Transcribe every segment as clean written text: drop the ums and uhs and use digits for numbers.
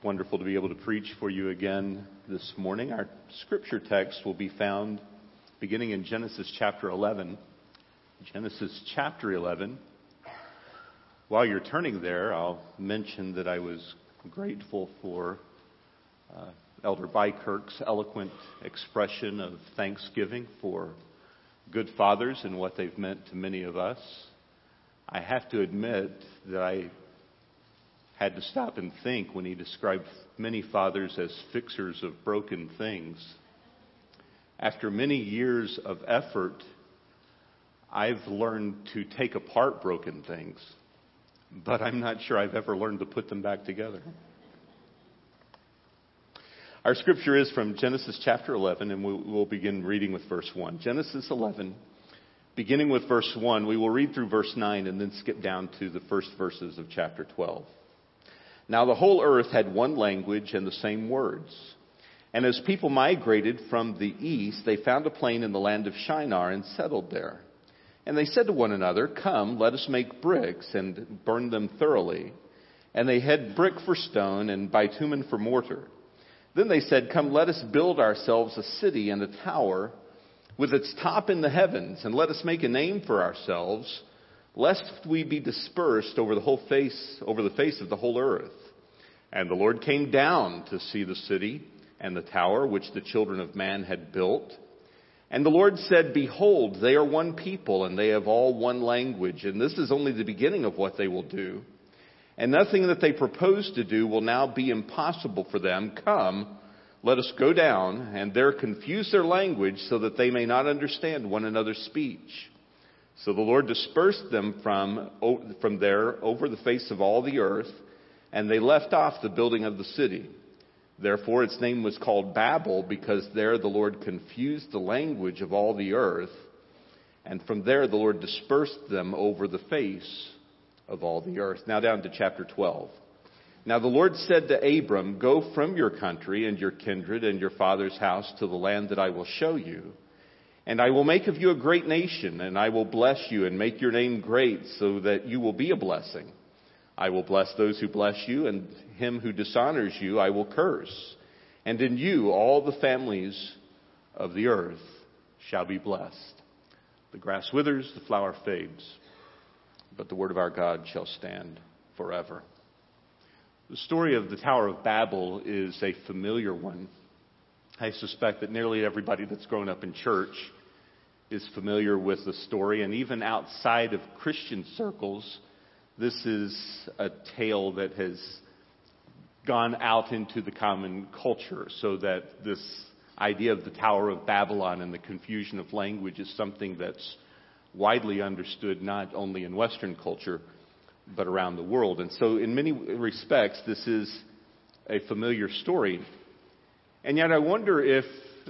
Wonderful to be able to preach for you again this morning. Our scripture text will be found beginning in Genesis chapter 11. Genesis chapter 11. While you're turning there, I'll mention that I was grateful for Elder Bykirk's eloquent expression of thanksgiving for good fathers and what they've meant to many of us. I have to admit that I had to stop and think when he described many fathers as fixers of broken things. After many years of effort, I've learned to take apart broken things, but I'm not sure I've ever learned to put them back together. Our scripture is from Genesis chapter 11, and we'll begin reading with verse 1. Genesis 11, beginning with verse 1, we will read through verse 9 and then skip down to the first verses of chapter 12. Now the whole earth had one language and the same words. And as people migrated from the east, they found a plain in the land of Shinar and settled there. And they said to one another, "Come, let us make bricks and burn them thoroughly." And they had brick for stone and bitumen for mortar. Then they said, "Come, let us build ourselves a city and a tower with its top in the heavens, and let us make a name for ourselves, lest we be dispersed over the face of the whole earth." And the Lord came down to see the city and the tower which the children of man had built. And the Lord said, "Behold, they are one people, and they have all one language, and this is only the beginning of what they will do. And nothing that they propose to do will now be impossible for them. Come, let us go down, and there confuse their language, so that they may not understand one another's speech." So the Lord dispersed them from there over the face of all the earth, and they left off the building of the city. Therefore its name was called Babel, because there the Lord confused the language of all the earth. And from there the Lord dispersed them over the face of all the earth. Now down to chapter 12. Now the Lord said to Abram, "Go from your country and your kindred and your father's house to the land that I will show you. And I will make of you a great nation, and I will bless you and make your name great, so that you will be a blessing. I will bless those who bless you, and him who dishonors you I will curse. And in you all the families of the earth shall be blessed." The grass withers, the flower fades, but the word of our God shall stand forever. The story of the Tower of Babel is a familiar one. I suspect that nearly everybody that's grown up in church is familiar with the story, and even outside of Christian circles, this is a tale that has gone out into the common culture, so that this idea of the Tower of Babylon and the confusion of language is something that's widely understood not only in Western culture, but around the world. And so in many respects, this is a familiar story. And yet I wonder if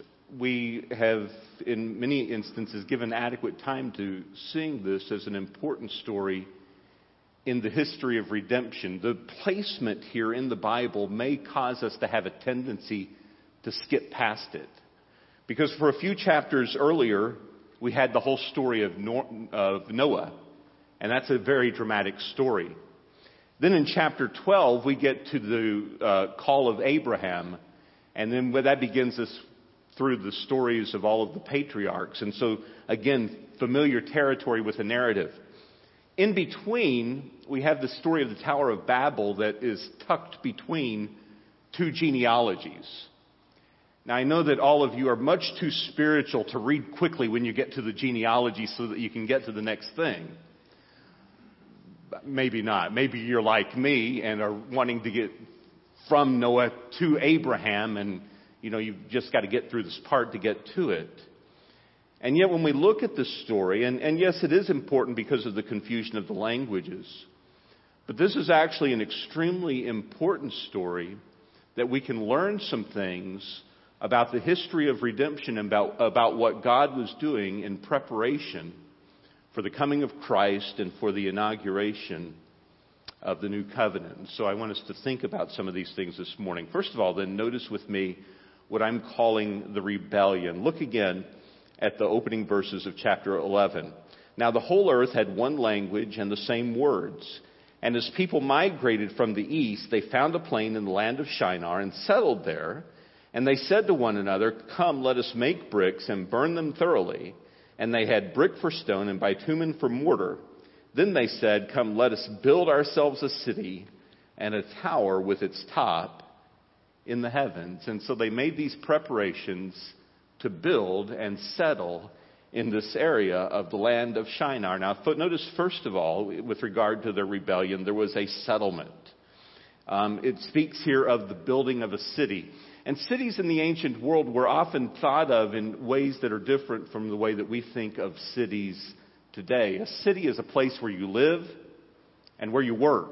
we have, in many instances, given adequate time to seeing this as an important story in the history of redemption. The placement here in the Bible may cause us to have a tendency to skip past it. Because for a few chapters earlier, we had the whole story of Noah. And that's a very dramatic story. Then in chapter 12, we get to the call of Abraham. And then that begins us through the stories of all of the patriarchs. And so, again, familiar territory with a narrative. In between, we have the story of the Tower of Babel that is tucked between two genealogies. Now, I know that all of you are much too spiritual to read quickly when you get to the genealogy so that you can get to the next thing. Maybe not. Maybe you're like me and are wanting to get from Noah to Abraham, and you've just got to get through this part to get to it. And yet when we look at this story, and yes, it is important because of the confusion of the languages, but this is actually an extremely important story that we can learn some things about the history of redemption and about what God was doing in preparation for the coming of Christ and for the inauguration of the new covenant. So I want us to think about some of these things this morning. First of all, then, notice with me what I'm calling the rebellion. Look again at the opening verses of chapter 11. Now the whole earth had one language and the same words. And as people migrated from the east, they found a plain in the land of Shinar and settled there. And they said to one another, "Come, let us make bricks and burn them thoroughly." And they had brick for stone and bitumen for mortar. Then they said, "Come, let us build ourselves a city and a tower with its top in the heavens." And so they made these preparations to build and settle in this area of the land of Shinar. Now, notice first of all, with regard to their rebellion, there was a settlement. It speaks here of the building of a city. And cities in the ancient world were often thought of in ways that are different from the way that we think of cities today. A city is a place where you live and where you work.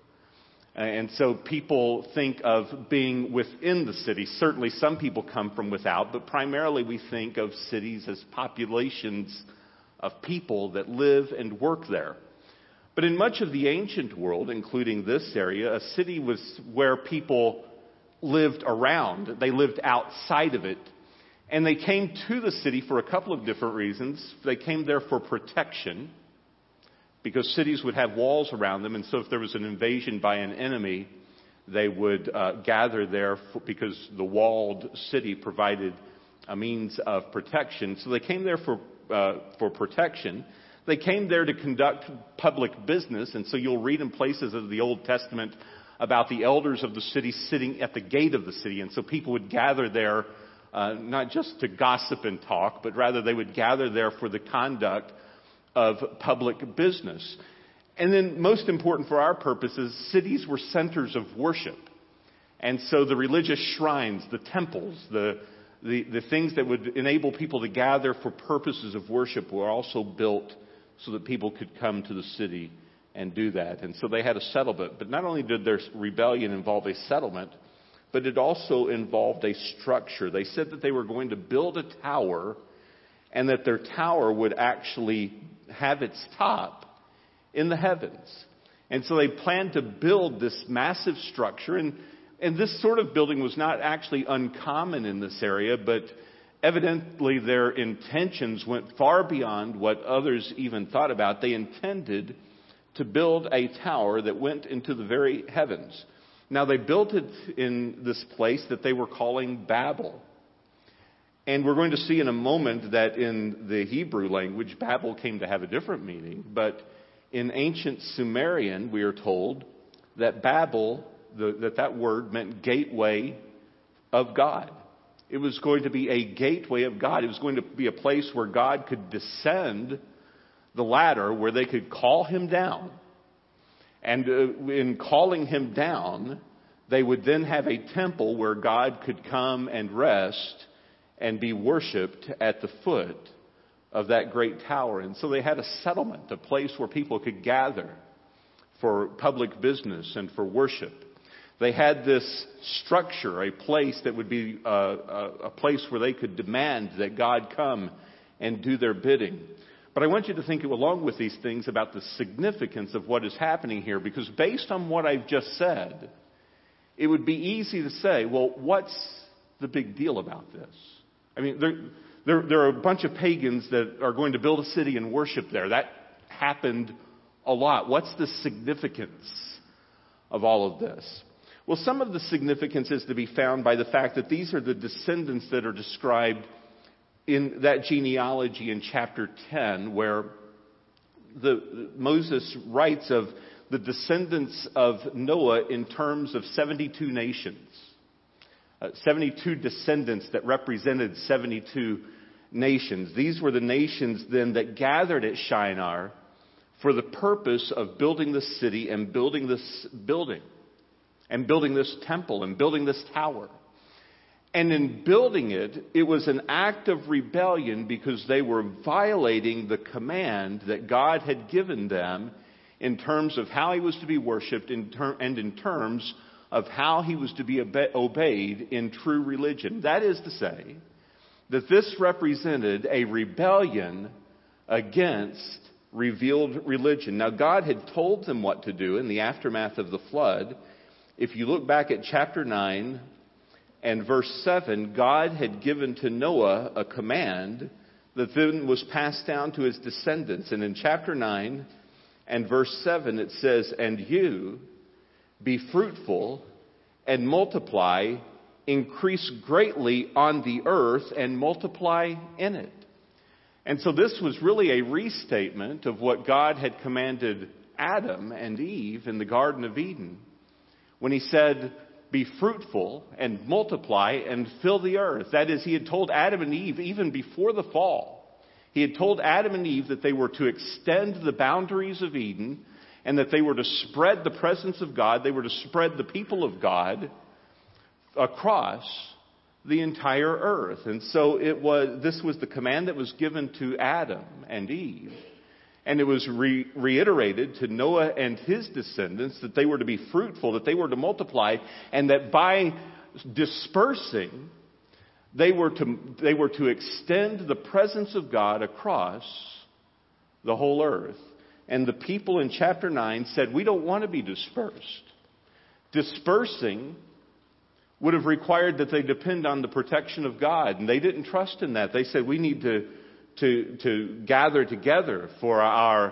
And so people think of being within the city. Certainly some people come from without, but primarily we think of cities as populations of people that live and work there. But in much of the ancient world, including this area, a city was where people lived around. They lived outside of it. And they came to the city for a couple of different reasons. They came there for protection, because cities would have walls around them, and so if there was an invasion by an enemy, they would gather there because the walled city provided a means of protection. So they came there for protection. They came there to conduct public business, and so you'll read in places of the Old Testament about the elders of the city sitting at the gate of the city, and so people would gather there not just to gossip and talk, but rather they would gather there for the conduct of public business. And then most important for our purposes, cities were centers of worship. And so the religious shrines, the temples, the things that would enable people to gather for purposes of worship were also built so that people could come to the city and do that. And so they had a settlement. But not only did their rebellion involve a settlement, but it also involved a structure. They said that they were going to build a tower, and that their tower would actually have its top in the heavens. And so they planned to build this massive structure. And this sort of building was not actually uncommon in this area, but evidently their intentions went far beyond what others even thought about. They intended to build a tower that went into the very heavens. Now, they built it in this place that they were calling Babel. And we're going to see in a moment that in the Hebrew language, Babel came to have a different meaning. But in ancient Sumerian, we are told that Babel, that word meant gateway of God. It was going to be a gateway of God. It was going to be a place where God could descend the ladder, where they could call him down. And in calling him down, they would then have a temple where God could come and rest and be worshipped at the foot of that great tower. And so they had a settlement, a place where people could gather for public business and for worship. They had this structure, a place that would be a place where they could demand that God come and do their bidding. But I want you to think along with these things about the significance of what is happening here, because based on what I've just said, it would be easy to say, well, what's the big deal about this? I mean, there are a bunch of pagans that are going to build a city and worship there. That happened a lot. What's the significance of all of this? Well, some of the significance is to be found by the fact that these are the descendants that are described in that genealogy in chapter 10, where Moses writes of the descendants of Noah in terms of 72 nations. 72 descendants that represented 72 nations. These were the nations then that gathered at Shinar for the purpose of building this city and building this building and building this temple and building this tower. And in building it, it was an act of rebellion because they were violating the command that God had given them in terms of how he was to be worshipped and in terms of how he was to be obeyed in true religion. That is to say, that this represented a rebellion against revealed religion. Now, God had told them what to do in the aftermath of the flood. If you look back at chapter 9 and verse 7, God had given to Noah a command that then was passed down to his descendants. And in chapter 9 And verse 7, it says, "And you be fruitful and multiply, increase greatly on the earth and multiply in it." And so this was really a restatement of what God had commanded Adam and Eve in the Garden of Eden when he said, "Be fruitful and multiply and fill the earth." That is, he had told Adam and Eve even before the fall. He had told Adam and Eve that they were to extend the boundaries of Eden and that they were to spread the presence of God. They were to spread the people of God across the entire earth. And so this was the command that was given to Adam and Eve. And it was reiterated to Noah and his descendants that they were to be fruitful, that they were to multiply, and that by dispersing, they were to extend the presence of God across the whole earth. And the people in chapter 9 said, "We don't want to be dispersed." Dispersing would have required that they depend on the protection of God, and they didn't trust in that. They said, "We need to gather together for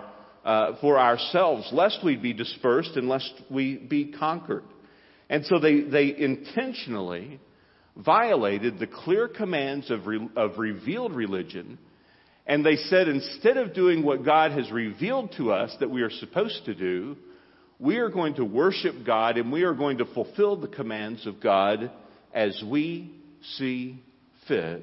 ourselves, lest we be dispersed and lest we be conquered." And so they intentionally violated the clear commands of revealed religion, and they said, instead of doing what God has revealed to us that we are supposed to do, we are going to worship God and we are going to fulfill the commands of God as we see fit.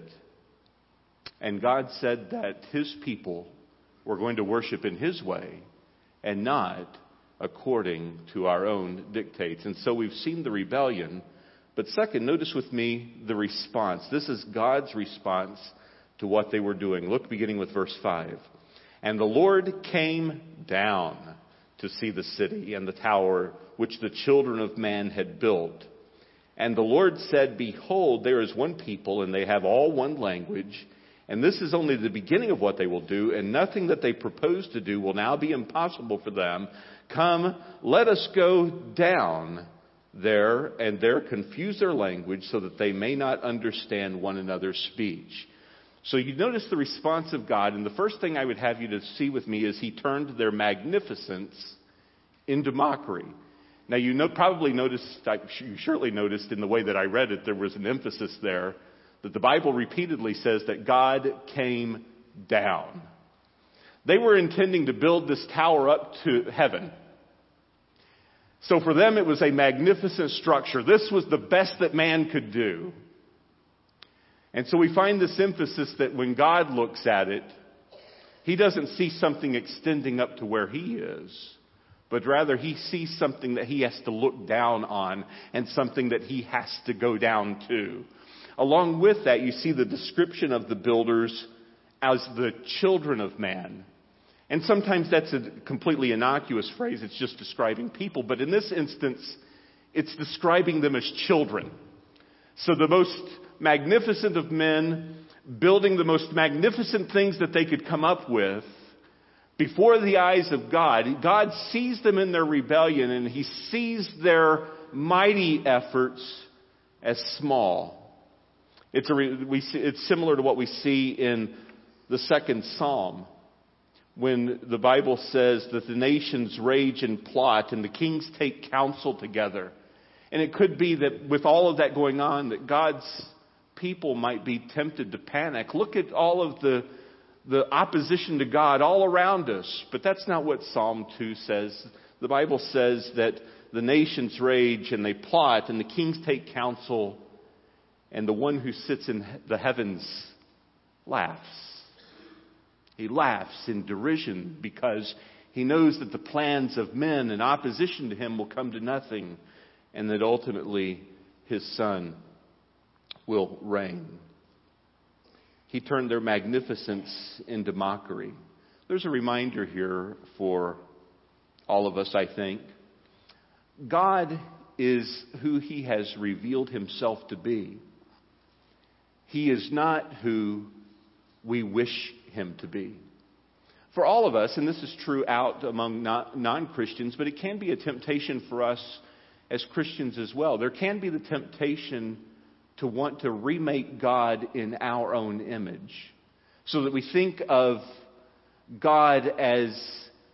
And God said that His people were going to worship in His way and not according to our own dictates. And so we've seen the rebellion. But second, notice with me the response. This is God's response to what they were doing. Look, beginning with verse 5. "And the Lord came down to see the city and the tower which the children of man had built. And the Lord said, Behold, there is one people, and they have all one language. And this is only the beginning of what they will do, and nothing that they propose to do will now be impossible for them. Come, let us go down there, and there confuse their language, so that they may not understand one another's speech." So you notice the response of God, and the first thing I would have you to see with me is He turned their magnificence into mockery. Now you probably noticed, you surely noticed in the way that I read it, there was an emphasis there that the Bible repeatedly says that God came down. They were intending to build this tower up to heaven. So for them it was a magnificent structure. This was the best that man could do. And so we find this emphasis that when God looks at it, He doesn't see something extending up to where He is, but rather He sees something that He has to look down on and something that He has to go down to. Along with that, you see the description of the builders as the children of man. And sometimes that's a completely innocuous phrase. It's just describing people. But in this instance, it's describing them as children. So the most magnificent of men building the most magnificent things that they could come up with before the eyes of God. God sees them in their rebellion, and He sees their mighty efforts as small. It's similar to what we see in the second Psalm, when the Bible says that the nations rage and plot and the kings take counsel together. And it could be that with all of that going on, that God's people might be tempted to panic. Look at all of the opposition to God all around us. But that's not what Psalm 2 says. The Bible says that the nations rage and they plot and the kings take counsel, and the one who sits in the heavens laughs. He laughs in derision because he knows that the plans of men in opposition to him will come to nothing, and that ultimately His Son will reign. He turned their magnificence into mockery. There's a reminder here for all of us, I think. God is who He has revealed Himself to be. He is not who we wish Him to be. For all of us, and this is true out among non-Christians, but it can be a temptation for us as Christians as well. There can be the temptation to want to remake God in our own image, so that we think of God as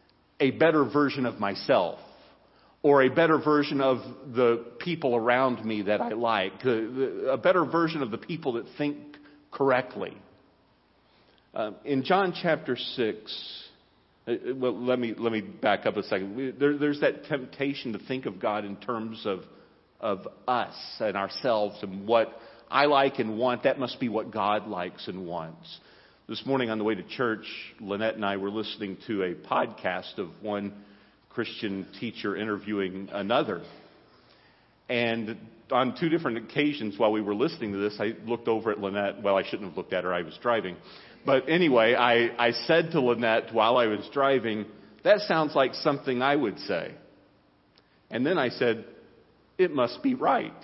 a better version of myself or a better version of the people around me that I like, a better version of the people that think correctly. In John chapter 6, well, let me back up a second. There's that temptation to think of God in terms of us and ourselves and what I like and want. That must be what God likes and wants. This morning on the way to church, Lynette and I were listening to a podcast of one Christian teacher interviewing another. And on two different occasions while we were listening to this, I looked over at Lynette. Well, I shouldn't have looked at her. I was driving. But anyway, I said to Lynette while I was driving, that sounds like something I would say. And then I said, it must be right.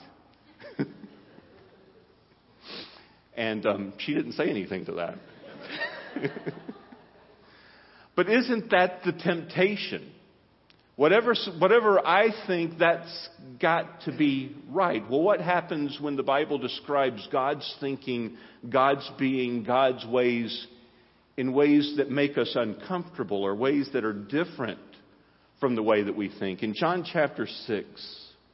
And she didn't say anything to that. But isn't that the temptation? Whatever I think, that's got to be right. Well, what happens when the Bible describes God's thinking, God's being, God's ways in ways that make us uncomfortable or ways that are different from the way that we think? In John chapter 6,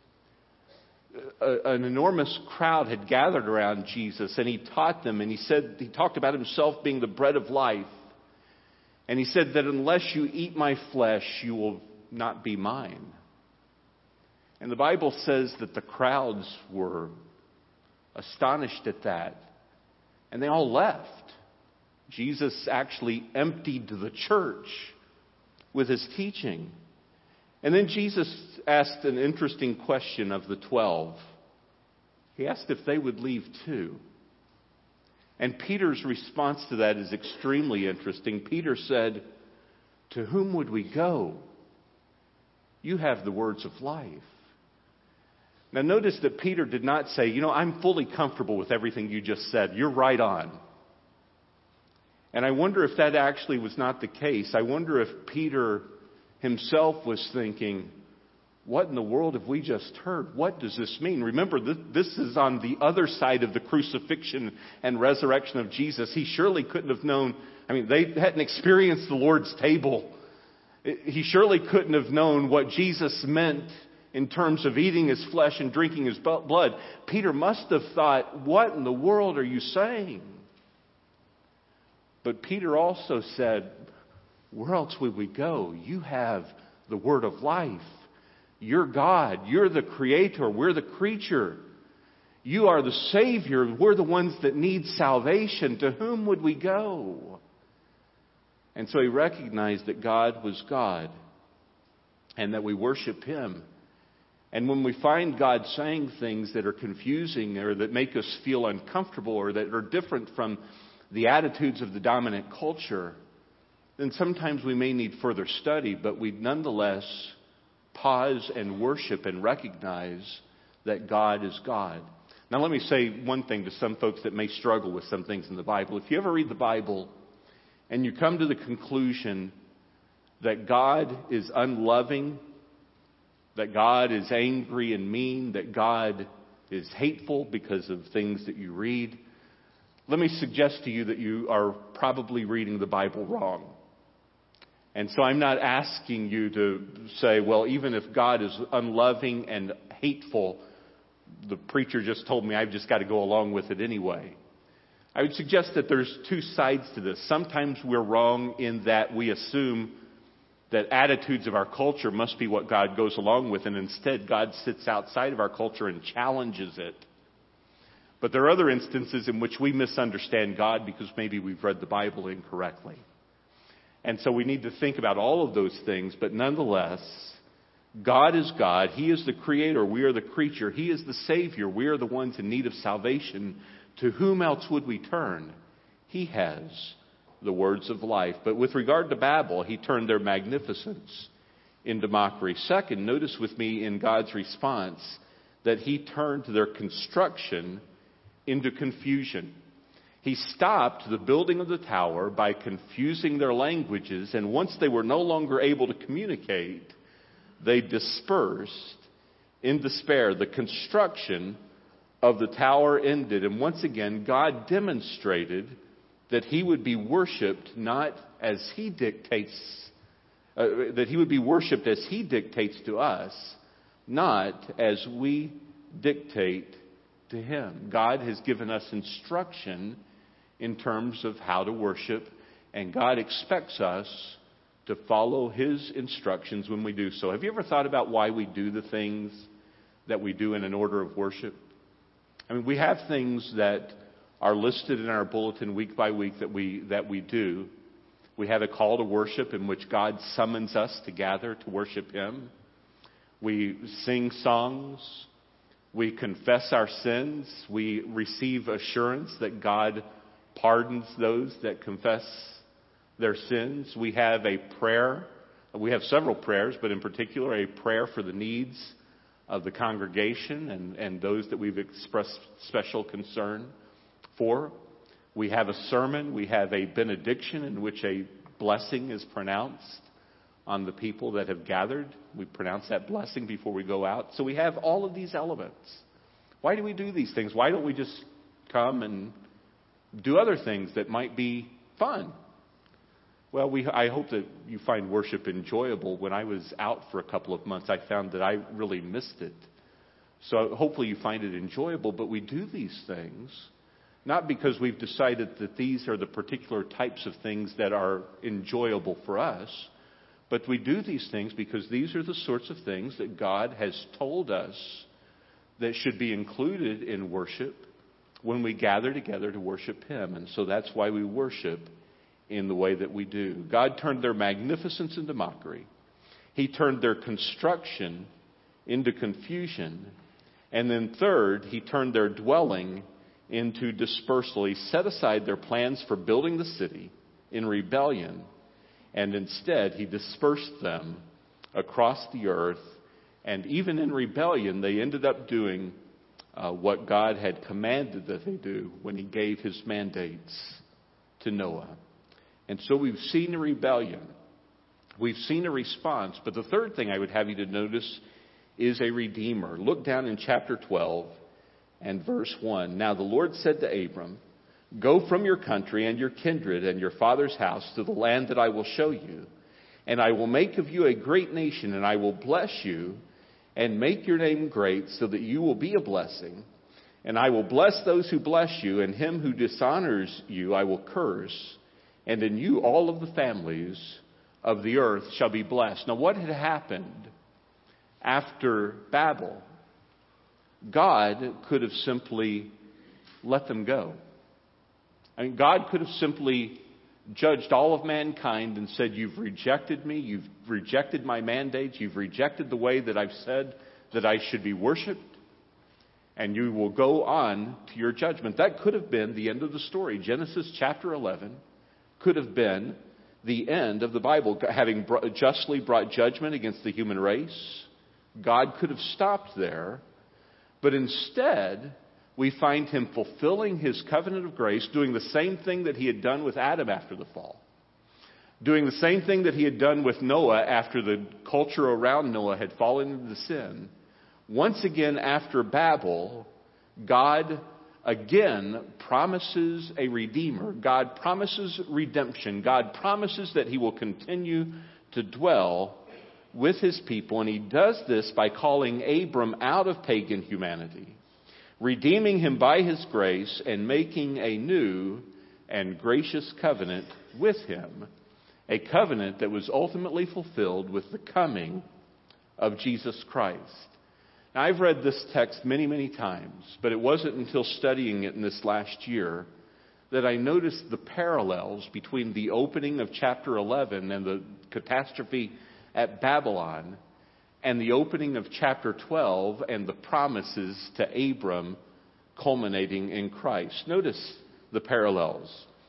an enormous crowd had gathered around Jesus, and he taught them, and he talked about himself being the bread of life. And he said that unless you eat my flesh, you will not be mine. And the Bible says that the crowds were astonished at that, and they all left. Jesus actually emptied the church with his teaching. And then Jesus asked an interesting question of the 12. He asked if they would leave too. And Peter's response to that is extremely interesting. Peter said, "To whom would we go? You have the words of life." Now notice that Peter did not say, I'm fully comfortable with everything you just said. You're right on. And I wonder if that actually was not the case. I wonder if Peter himself was thinking, what in the world have we just heard? What does this mean? Remember, this is on the other side of the crucifixion and resurrection of Jesus. He surely couldn't have known. They hadn't experienced the Lord's table. He surely couldn't have known what Jesus meant in terms of eating his flesh and drinking his blood. Peter must have thought, what in the world are you saying? But Peter also said, where else would we go? You have the word of life. You're God. You're the creator. We're the creature. You are the Savior. We're the ones that need salvation. To whom would we go? And so he recognized that God was God and that we worship him. And when we find God saying things that are confusing or that make us feel uncomfortable or that are different from the attitudes of the dominant culture, then sometimes we may need further study, but we nonetheless pause and worship and recognize that God is God. Now let me say one thing to some folks that may struggle with some things in the Bible. If you ever read the Bible and you come to the conclusion that God is unloving, that God is angry and mean, that God is hateful because of things that you read, let me suggest to you that you are probably reading the Bible wrong. And so I'm not asking you to say, well, even if God is unloving and hateful, the preacher just told me I've just got to go along with it anyway. I would suggest that there's two sides to this. Sometimes we're wrong in that we assume that attitudes of our culture must be what God goes along with, and instead God sits outside of our culture and challenges it. But there are other instances in which we misunderstand God because maybe we've read the Bible incorrectly. And so we need to think about all of those things, but nonetheless, God is God. He is the creator. We are the creature. He is the Savior. We are the ones in need of salvation. To whom else would we turn? He has the words of life. But with regard to Babel, he turned their magnificence into mockery. Second, notice with me in God's response that he turned their construction into confusion. He stopped the building of the tower by confusing their languages, and once they were no longer able to communicate, they dispersed in despair. The construction of the tower ended, and once again, God demonstrated that he would be worshipped not as he dictates that he would be worshiped as he dictates to us, not as we dictate to him. God has given us instruction in terms of how to worship, and God expects us to follow his instructions when we do so. Have you ever thought about why we do the things that we do in an order of worship? I mean, we have things that are listed in our bulletin week by week that we do. We have a call to worship in which God summons us to gather to worship him. We sing songs. We confess our sins. We receive assurance that God pardons those that confess their sins. We have a prayer. We have several prayers, but in particular a prayer for the needs of the congregation and those that we've expressed special concern for. We have a sermon. We have a benediction in which a blessing is pronounced on the people that have gathered. We pronounce that blessing before we go out. So we have all of these elements. Why do we do these things? Why don't we just come and do other things that might be fun? Well, I hope that you find worship enjoyable. When I was out for a couple of months, I found that I really missed it. So hopefully you find it enjoyable. But we do these things not because we've decided that these are the particular types of things that are enjoyable for us, but we do these things because these are the sorts of things that God has told us that should be included in worship when we gather together to worship him. And so that's why we worship in the way that we do. God turned their magnificence into mockery. He turned their construction into confusion. And then third, he turned their dwelling into dispersal. He set aside their plans for building the city in rebellion, and instead he dispersed them across the earth. And even in rebellion, they ended up doing what God had commanded that they do when he gave his mandates to Noah. And so we've seen a rebellion. We've seen a response. But the third thing I would have you to notice is a redeemer. Look down in chapter 12 and verse 1. Now the Lord said to Abram, "Go from your country and your kindred and your father's house to the land that I will show you. And I will make of you a great nation, and I will bless you and make your name great so that you will be a blessing. And I will bless those who bless you, and him who dishonors you I will curse. And in you all of the families of the earth shall be blessed." Now what had happened after Babel? God could have simply let them go. I mean, God could have simply judged all of mankind and said, "You've rejected me, you've rejected my mandates, you've rejected the way that I've said that I should be worshipped, and you will go on to your judgment." That could have been the end of the story. Genesis chapter 11 could have been the end of the Bible. Having justly brought judgment against the human race, God could have stopped there. But instead, we find him fulfilling his covenant of grace, doing the same thing that he had done with Adam after the fall, doing the same thing that he had done with Noah after the culture around Noah had fallen into sin. Once again, after Babel, God again promises a redeemer. God promises redemption. God promises that he will continue to dwell with his people. And he does this by calling Abram out of pagan humanity, redeeming him by his grace, and making a new and gracious covenant with him. A covenant that was ultimately fulfilled with the coming of Jesus Christ. Now, I've read this text many, many times, but it wasn't until studying it in this last year that I noticed the parallels between the opening of chapter 11 and the catastrophe at Babylon, and the opening of chapter 12 and the promises to Abram culminating in Christ. Notice the parallels.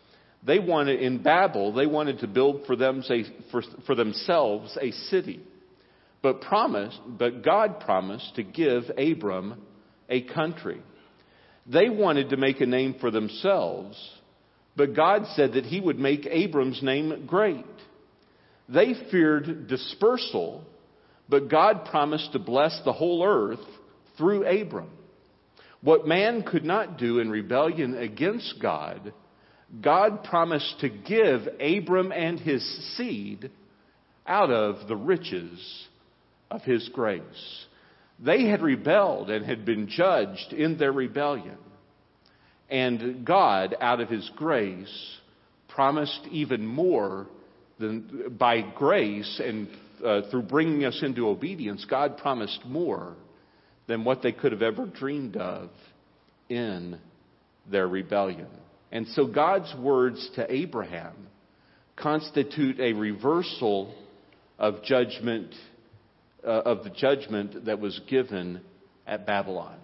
In Babel, they wanted to build for themselves a city. But God promised to give Abram a country. They wanted to make a name for themselves, but God said that he would make Abram's name great. They feared dispersal, but God promised to bless the whole earth through Abram. What man could not do in rebellion against God, God promised to give Abram and his seed out of the riches of His grace. They had rebelled and had been judged in their rebellion. And God, out of His grace, promised even more than by grace and through bringing us into obedience. God promised more than what they could have ever dreamed of in their rebellion. And so God's words to Abraham constitute a reversal of judgment, of the judgment that was given at Babylon.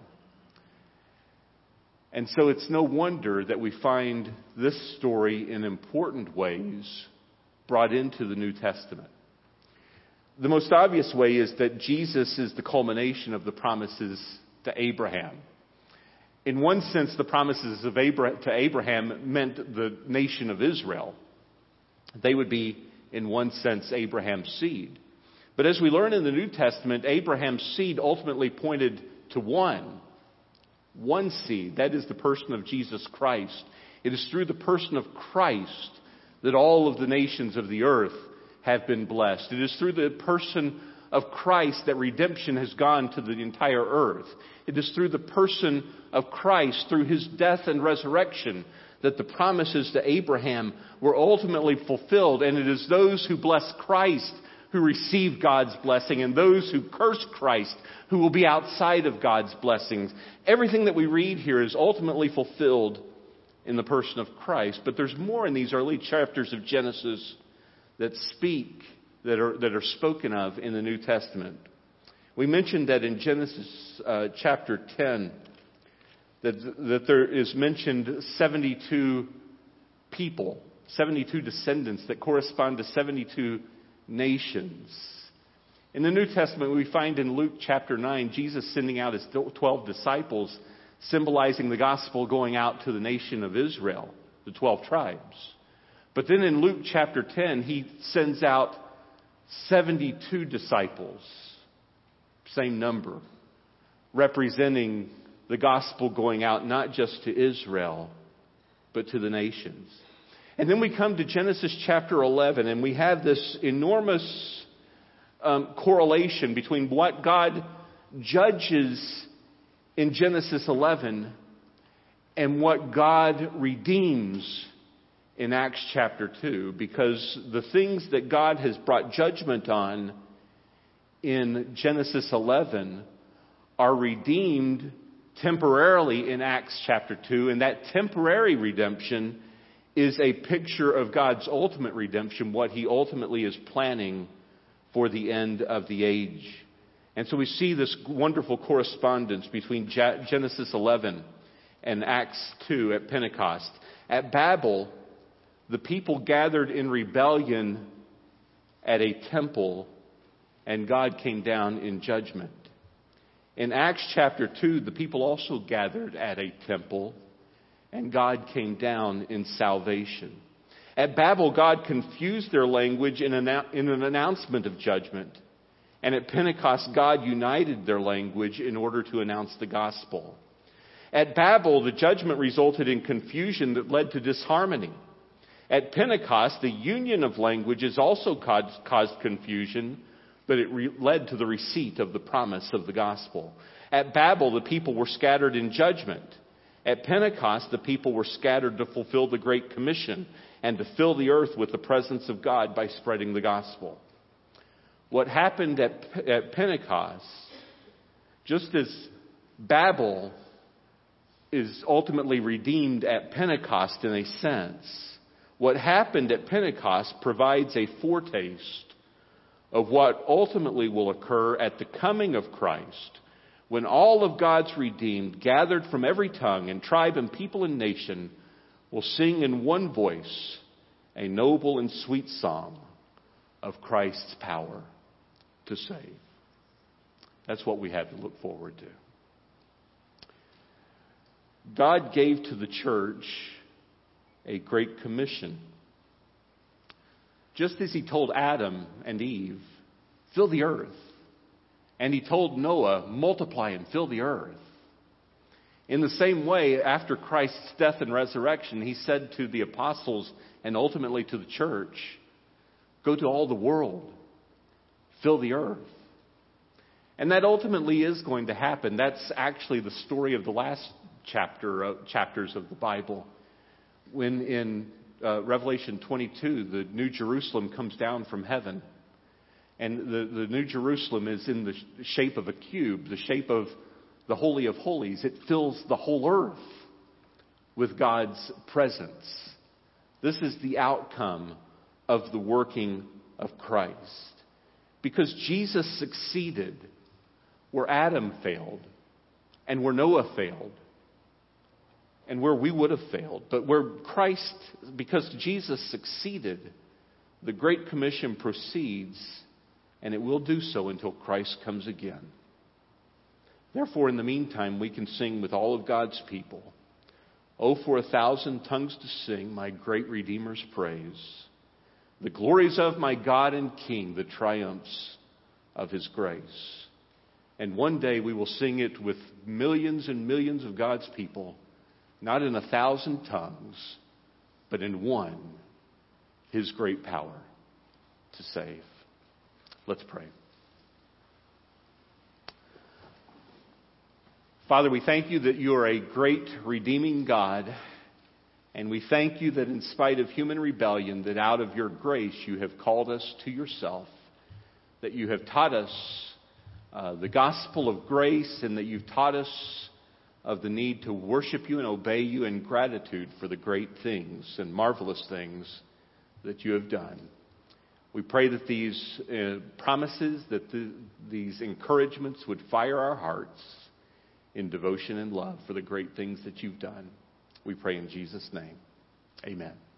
And so it's no wonder that we find this story in important ways brought into the New Testament. The most obvious way is that Jesus is the culmination of the promises to Abraham. In one sense, the promises to Abraham meant the nation of Israel. They would be, in one sense, Abraham's seed. But as we learn in the New Testament, Abraham's seed ultimately pointed to one seed. That is the person of Jesus Christ. It is through the person of Christ that all of the nations of the earth have been blessed. It is through the person of Christ that redemption has gone to the entire earth. It is through the person of Christ, through His death and resurrection, that the promises to Abraham were ultimately fulfilled. And it is those who bless Christ who receive God's blessing, and those who curse Christ who will be outside of God's blessings. Everything that we read here is ultimately fulfilled in the person of Christ. But there's more in these early chapters of Genesis that are spoken of in the New Testament. We mentioned that in Genesis chapter 10, that there is mentioned 72 people, 72 descendants that correspond to 72 nations. In the New Testament, we find in Luke chapter 9, Jesus sending out His 12 disciples, symbolizing the gospel going out to the nation of Israel, the 12 tribes. But then in Luke chapter 10, He sends out 72 disciples, same number, representing the gospel going out not just to Israel, but to the nations. And then we come to Genesis chapter 11, and we have this enormous correlation between what God judges in Genesis 11 and what God redeems in Acts chapter 2. Because the things that God has brought judgment on in Genesis 11 are redeemed temporarily in Acts chapter 2, and that temporary redemption is a picture of God's ultimate redemption, what He ultimately is planning for the end of the age. And so we see this wonderful correspondence between Genesis 11 and Acts 2 at Pentecost. At Babel, the people gathered in rebellion at a temple, and God came down in judgment. In Acts chapter 2, the people also gathered at a temple, and God came down in salvation. At Babel, God confused their language in an announcement of judgment. And at Pentecost, God united their language in order to announce the gospel. At Babel, the judgment resulted in confusion that led to disharmony. At Pentecost, the union of languages also caused confusion, but it led to the receipt of the promise of the gospel. At Babel, the people were scattered in judgment. At Pentecost, the people were scattered to fulfill the Great Commission and to fill the earth with the presence of God by spreading the gospel. What happened at Pentecost, just as Babel is ultimately redeemed at Pentecost in a sense, what happened at Pentecost provides a foretaste of what ultimately will occur at the coming of Christ, when all of God's redeemed, gathered from every tongue and tribe and people and nation, will sing in one voice a noble and sweet song of Christ's power to save. That's what we have to look forward to. God gave to the church a great commission. Just as He told Adam and Eve, fill the earth. And He told Noah, multiply and fill the earth. In the same way, after Christ's death and resurrection, He said to the apostles and ultimately to the church, go to all the world fill the earth. And that ultimately is going to happen. That's actually the story of the last chapters of the Bible. When in Revelation 22, the New Jerusalem comes down from heaven. And the New Jerusalem is in the shape of a cube, the shape of the Holy of Holies. It fills the whole earth with God's presence. This is the outcome of the working of Christ. Because Jesus succeeded where Adam failed and where Noah failed and where we would have failed. But where Christ, because Jesus succeeded, the Great Commission proceeds, and it will do so until Christ comes again. Therefore, in the meantime, we can sing with all of God's people, "Oh, for 1,000 tongues to sing my great Redeemer's praise, the glories of my God and King, the triumphs of His grace." And one day we will sing it with millions and millions of God's people, not in 1,000 tongues, but in one, His great power to save. Let's pray. Father, we thank you that you are a great redeeming God, and we thank you that in spite of human rebellion, that out of your grace you have called us to yourself, that you have taught us the gospel of grace, and that you've taught us of the need to worship you and obey you in gratitude for the great things and marvelous things that you have done. We pray that these promises, that these encouragements would fire our hearts in devotion and love for the great things that you've done. We pray in Jesus' name. Amen.